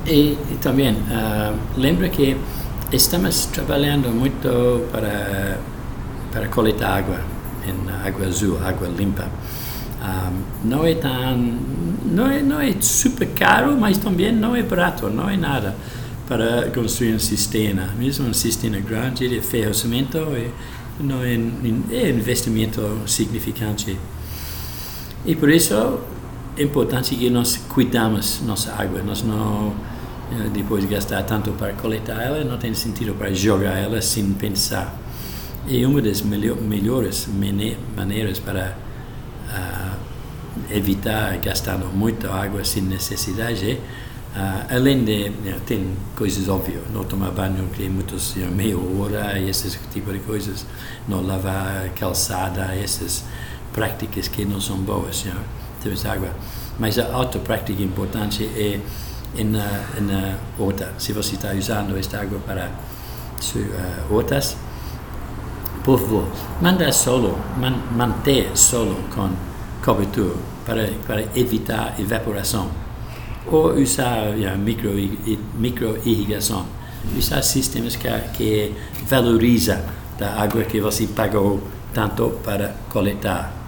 E também, lembra que estamos trabalhando muito para coletar água, em água azul, água limpa. Não é super caro, mas também não é barato, não é nada para construir uma cisterna. Mesmo uma cisterna grande, ele é ferro cimento e não é investimento significante. E por isso é importante que nós cuidamos nossa água. Nós não depois de gastar tanto para coletar ela, não tem sentido para jogar ela sem pensar. E uma das melhores maneiras para evitar gastando muita água sem necessidade é, além de, tem coisas óbvias, não tomar banho que é muitas, meia hora, esse tipo de coisas, não lavar calçada, essas práticas que não são boas, ter água. Mas a outra prática importante é na horta. Se você está usando esta água para hortas, por favor, manter solo com cobertura para evitar evaporação. Ou usar micro-irrigação. Usar sistemas que valorizam a água que você pagou tanto para coletar.